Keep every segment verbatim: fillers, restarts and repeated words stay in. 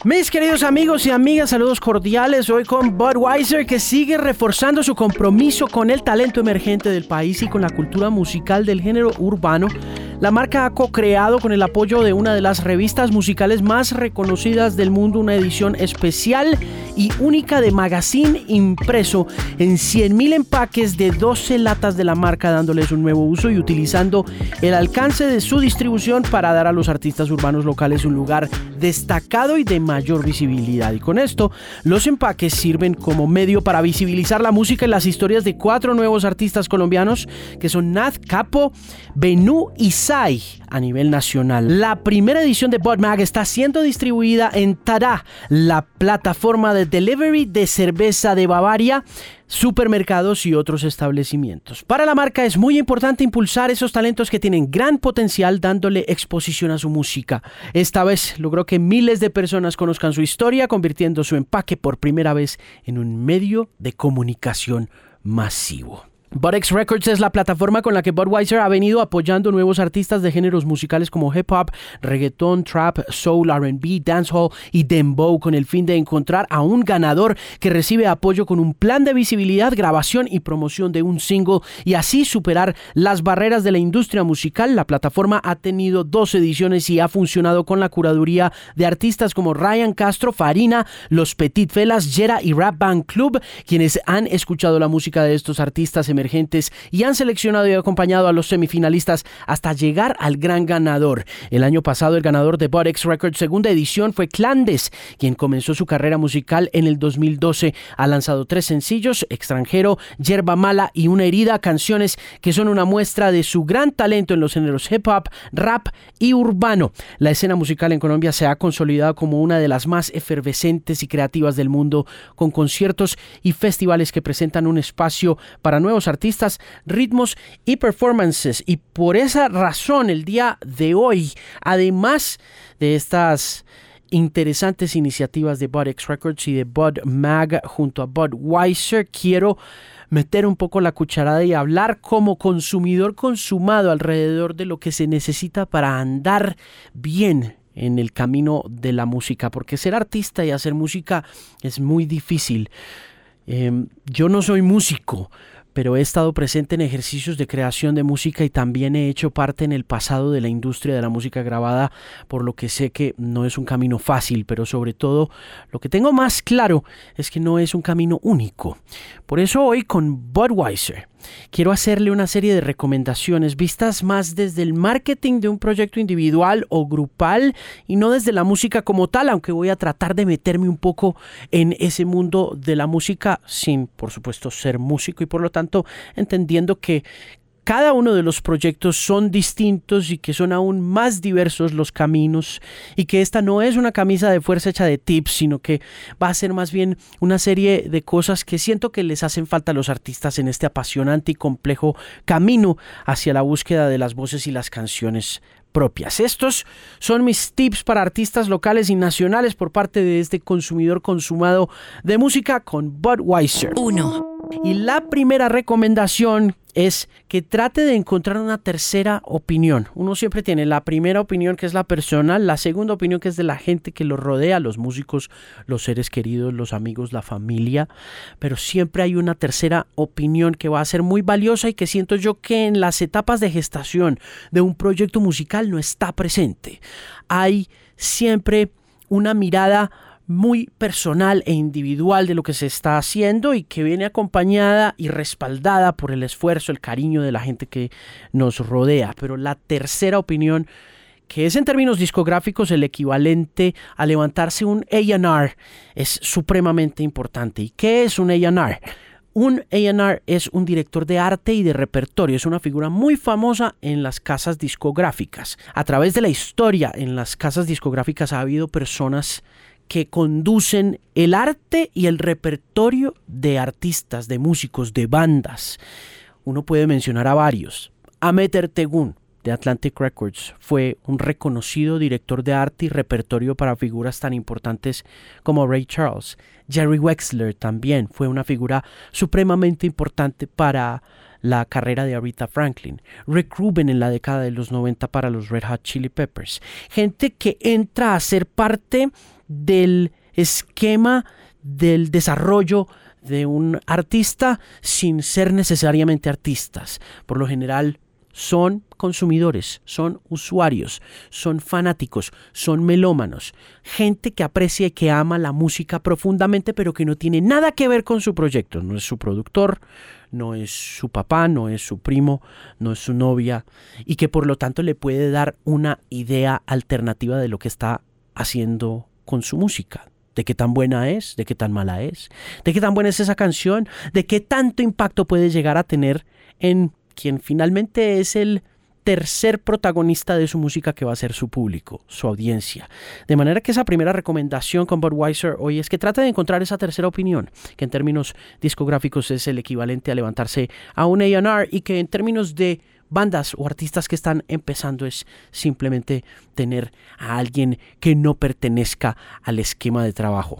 Mis queridos amigos y amigas, saludos cordiales hoy con Budweiser, que sigue reforzando su compromiso con el talento emergente del país y con la cultura musical del género urbano. La marca ha co-creado con el apoyo de una de las revistas musicales más reconocidas del mundo una edición especial y única de magazine impreso en cien mil empaques de doce latas de la marca, dándoles un nuevo uso y utilizando el alcance de su distribución para dar a los artistas urbanos locales un lugar destacado y de mayor visibilidad. Y con esto, los empaques sirven como medio para visibilizar la música y las historias de cuatro nuevos artistas colombianos que son Nat, Capo, Benú y Sai a nivel nacional. La primera edición de Bud Mag está siendo distribuida en Tada, la plataforma de delivery de cerveza de Bavaria, supermercados y otros establecimientos. Para la marca es muy importante impulsar esos talentos que tienen gran potencial, dándole exposición a su música. Esta vez logró que miles de personas conozcan su historia, convirtiendo su empaque por primera vez en un medio de comunicación masivo. BudX Records es la plataforma con la que Budweiser ha venido apoyando nuevos artistas de géneros musicales como hip hop, reggaeton, trap, soul, R and B, dancehall y dembow, con el fin de encontrar a un ganador que recibe apoyo con un plan de visibilidad, grabación y promoción de un single y así superar las barreras de la industria musical. La plataforma ha tenido dos ediciones y ha funcionado con la curaduría de artistas como Ryan Castro, Farina, Los Petit Felas, Jera y Rap Band Club, quienes han escuchado la música de estos artistas emergentes y han seleccionado y acompañado a los semifinalistas hasta llegar al gran ganador. El año pasado el ganador de BudX Records segunda edición fue Clandes, quien comenzó su carrera musical en el dos mil doce. Ha lanzado tres sencillos: Extranjero, Yerba Mala y Una Herida, canciones que son una muestra de su gran talento en los géneros hip hop, rap y urbano. La escena musical en Colombia se ha consolidado como una de las más efervescentes y creativas del mundo, con conciertos y festivales que presentan un espacio para nuevos artistas, ritmos y performances. Y por esa razón el día de hoy, además de estas interesantes iniciativas de BudX Records y de Bud Mag junto a Budweiser, quiero meter un poco la cucharada y hablar como consumidor consumado alrededor de lo que se necesita para andar bien en el camino de la música, porque ser artista y hacer música es muy difícil. Eh, yo no soy músico, pero he estado presente en ejercicios de creación de música y también he hecho parte en el pasado de la industria de la música grabada, por lo que sé que no es un camino fácil, pero sobre todo lo que tengo más claro es que no es un camino único. Por eso hoy con Budweiser quiero hacerle una serie de recomendaciones vistas más desde el marketing de un proyecto individual o grupal y no desde la música como tal, aunque voy a tratar de meterme un poco en ese mundo de la música sin, por supuesto, ser músico y por lo tanto entendiendo que cada uno de los proyectos son distintos y que son aún más diversos los caminos y que esta no es una camisa de fuerza hecha de tips, sino que va a ser más bien una serie de cosas que siento que les hacen falta a los artistas en este apasionante y complejo camino hacia la búsqueda de las voces y las canciones propias. Estos son mis tips para artistas locales y nacionales por parte de este consumidor consumado de música con Budweiser. uno. Y la primera recomendación es que trate de encontrar una tercera opinión. Uno siempre tiene la primera opinión, que es la personal, la segunda opinión, que es de la gente que lo rodea, los músicos, los seres queridos, los amigos, la familia, pero siempre hay una tercera opinión que va a ser muy valiosa y que siento yo que en las etapas de gestación de un proyecto musical no está presente. Hay siempre una mirada muy personal e individual de lo que se está haciendo y que viene acompañada y respaldada por el esfuerzo, el cariño de la gente que nos rodea. Pero la tercera opinión, que es en términos discográficos el equivalente a levantarse un A and R, es supremamente importante. ¿Y qué es un A and R? Un A and R es un director de arte y de repertorio, es una figura muy famosa en las casas discográficas. A través de la historia en las casas discográficas ha habido personas que conducen el arte y el repertorio de artistas, de músicos, de bandas. Uno puede mencionar a varios. Ahmet Ertegun, de Atlantic Records, fue un reconocido director de arte y repertorio para figuras tan importantes como Ray Charles. Jerry Wexler también fue una figura supremamente importante para la carrera de Aretha Franklin. Rick Rubin en la década de los noventa para los Red Hot Chili Peppers. Gente que entra a ser parte del esquema del desarrollo de un artista sin ser necesariamente artistas. Por lo general son consumidores, son usuarios, son fanáticos, son melómanos, gente que aprecia y que ama la música profundamente, pero que no tiene nada que ver con su proyecto. No es su productor, no es su papá, no es su primo, no es su novia, y que por lo tanto le puede dar una idea alternativa de lo que está haciendo con su música. De qué tan buena es, de qué tan mala es, de qué tan buena es esa canción, de qué tanto impacto puede llegar a tener en quien finalmente es el tercer protagonista de su música, que va a ser su público, su audiencia. De manera que esa primera recomendación con Budweiser hoy es que trate de encontrar esa tercera opinión, que en términos discográficos es el equivalente a levantarse a un A and R, y que en términos de bandas o artistas que están empezando es simplemente tener a alguien que no pertenezca al esquema de trabajo.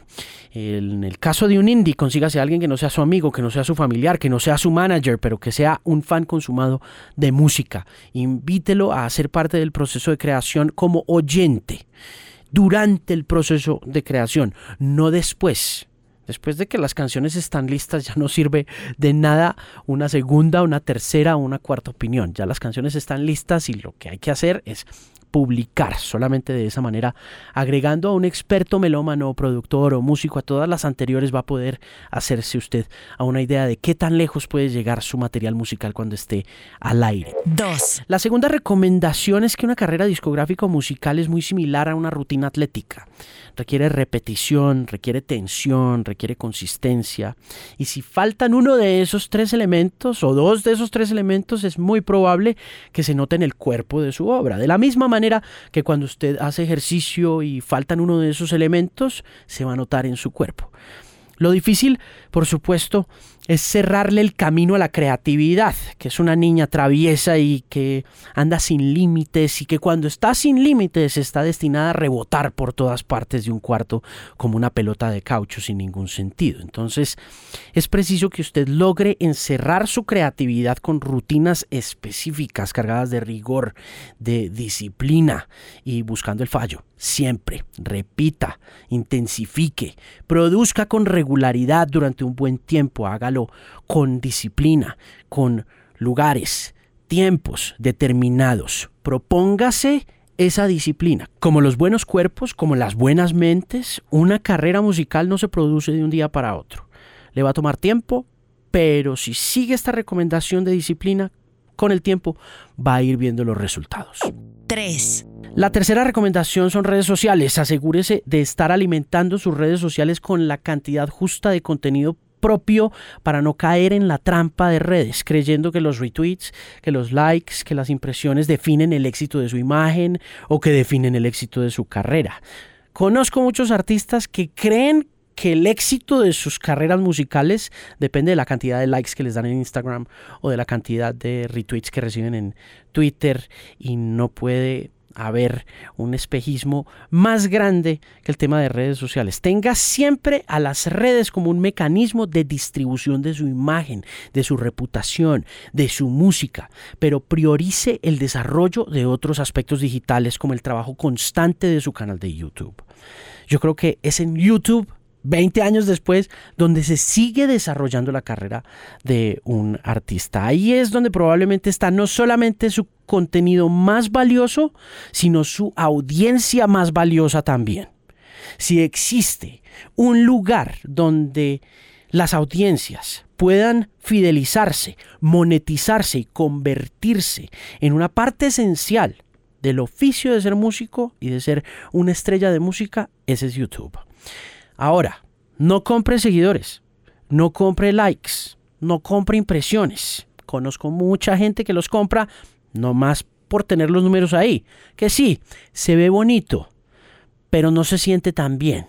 En el caso de un indie, consígase a alguien que no sea su amigo, que no sea su familiar, que no sea su manager, pero que sea un fan consumado de música. Invítelo a hacer parte del proceso de creación como oyente, durante el proceso de creación, no después. Después de que las canciones están listas, ya no sirve de nada una segunda, una tercera o una cuarta opinión. Ya las canciones están listas y lo que hay que hacer es publicar. Solamente de esa manera, agregando a un experto melómano, productor o músico a todas las anteriores, va a poder hacerse usted a una idea de qué tan lejos puede llegar su material musical cuando esté al aire. Dos. La segunda recomendación es que una carrera discográfica o musical es muy similar a una rutina atlética. Requiere repetición, requiere tensión, requiere consistencia. Y si faltan uno de esos tres elementos o dos de esos tres elementos, es muy probable que se note en el cuerpo de su obra. De la misma manera que cuando usted hace ejercicio y faltan uno de esos elementos, se va a notar en su cuerpo. Lo difícil, por supuesto, es cerrarle el camino a la creatividad, que es una niña traviesa y que anda sin límites, y que cuando está sin límites está destinada a rebotar por todas partes de un cuarto como una pelota de caucho sin ningún sentido. Entonces, es preciso que usted logre encerrar su creatividad con rutinas específicas, cargadas de rigor, de disciplina y buscando el fallo. Siempre, repita, intensifique, produzca con regularidad durante un buen tiempo, hágalo con disciplina, con lugares, tiempos determinados. Propóngase esa disciplina. Como los buenos cuerpos, como las buenas mentes, una carrera musical no se produce de un día para otro. Le va a tomar tiempo, pero si sigue esta recomendación de disciplina, con el tiempo va a ir viendo los resultados. tres. La tercera recomendación son redes sociales. Asegúrese de estar alimentando sus redes sociales con la cantidad justa de contenido propio para no caer en la trampa de redes, creyendo que los retweets, que los likes, que las impresiones definen el éxito de su imagen o que definen el éxito de su carrera. Conozco muchos artistas que creen que el éxito de sus carreras musicales depende de la cantidad de likes que les dan en Instagram o de la cantidad de retweets que reciben en Twitter, y no puede haber un espejismo más grande que el tema de redes sociales. Tenga siempre a las redes como un mecanismo de distribución de su imagen, de su reputación, de su música, pero priorice el desarrollo de otros aspectos digitales, como el trabajo constante de su canal de YouTube. Yo creo que es en YouTube, veinte años después, donde se sigue desarrollando la carrera de un artista. Ahí es donde probablemente está no solamente su contenido más valioso, sino su audiencia más valiosa también. Si existe un lugar donde las audiencias puedan fidelizarse, monetizarse y convertirse en una parte esencial del oficio de ser músico y de ser una estrella de música, ese es YouTube. Ahora, no compre seguidores, no compre likes, no compre impresiones. Conozco mucha gente que los compra nomás por tener los números ahí, que sí, se ve bonito, pero no se siente tan bien.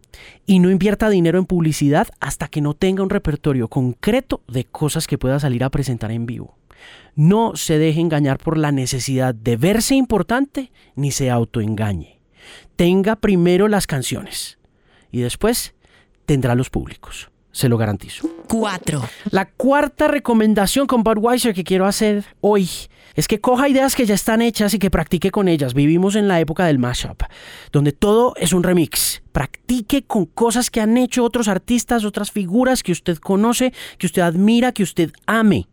Y no invierta dinero en publicidad hasta que no tenga un repertorio concreto de cosas que pueda salir a presentar en vivo. No se deje engañar por la necesidad de verse importante, ni se autoengañe. Tenga primero las canciones y después tendrá los públicos. Se lo garantizo. cuatro. La cuarta recomendación con Budweiser que quiero hacer hoy es que coja ideas que ya están hechas y que practique con ellas. Vivimos en la época del mashup, donde todo es un remix. Practique con cosas que han hecho otros artistas, otras figuras que usted conoce, que usted admira, que usted ame.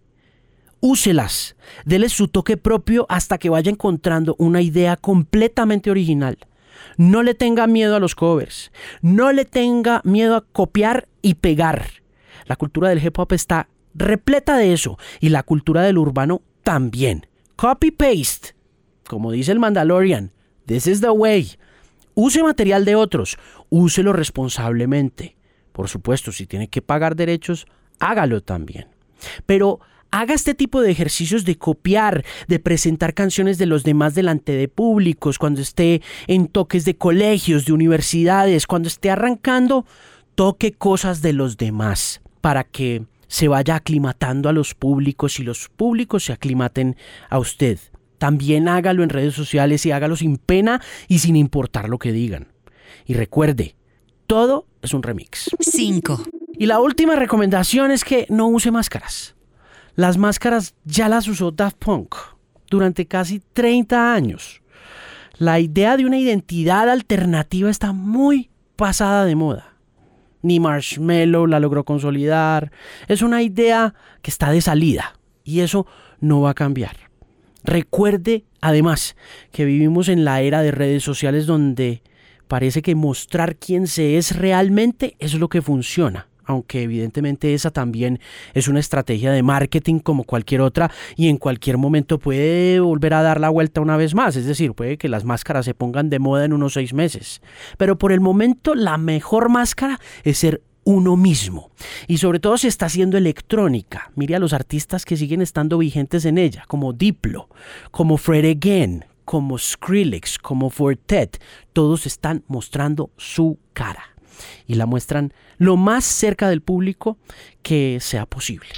Úselas, dele su toque propio hasta que vaya encontrando una idea completamente original. No le tenga miedo a los covers, no le tenga miedo a copiar y pegar. La cultura del hip hop está repleta de eso y la cultura del urbano también. Copy-paste, como dice el Mandalorian, this is the way. Use material de otros, úselo responsablemente. Por supuesto, si tiene que pagar derechos, hágalo también. Pero haga este tipo de ejercicios de copiar, de presentar canciones de los demás delante de públicos, cuando esté en toques de colegios, de universidades, cuando esté arrancando, toque cosas de los demás para que se vaya aclimatando a los públicos y los públicos se aclimaten a usted. También hágalo en redes sociales y hágalo sin pena y sin importar lo que digan. Y recuerde, todo es un remix. cinco. Y la última recomendación es que no use máscaras. Las máscaras ya las usó Daft Punk durante casi treinta años. La idea de una identidad alternativa está muy pasada de moda. Ni Marshmello la logró consolidar. Es una idea que está de salida y eso no va a cambiar. Recuerde, además, que vivimos en la era de redes sociales donde parece que mostrar quién se es realmente es lo que funciona, aunque evidentemente esa también es una estrategia de marketing como cualquier otra y en cualquier momento puede volver a dar la vuelta una vez más, es decir, puede que las máscaras se pongan de moda en unos seis meses. Pero por el momento la mejor máscara es ser uno mismo y sobre todo si está haciendo electrónica. Mire a los artistas que siguen estando vigentes en ella, como Diplo, como Fred Again, como Skrillex, como Fortet. Todos están mostrando su cara y la muestran lo más cerca del público que sea posible.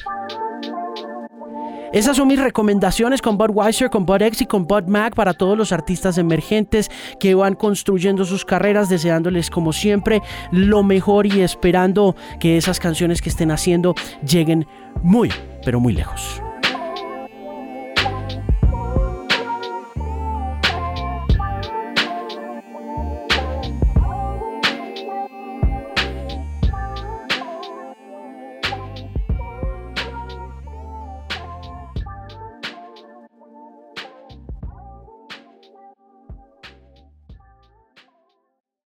Esas son mis recomendaciones con Budweiser, con Bud X y con Bud Mac para todos los artistas emergentes que van construyendo sus carreras, deseándoles como siempre lo mejor y esperando que esas canciones que estén haciendo lleguen muy, pero muy lejos.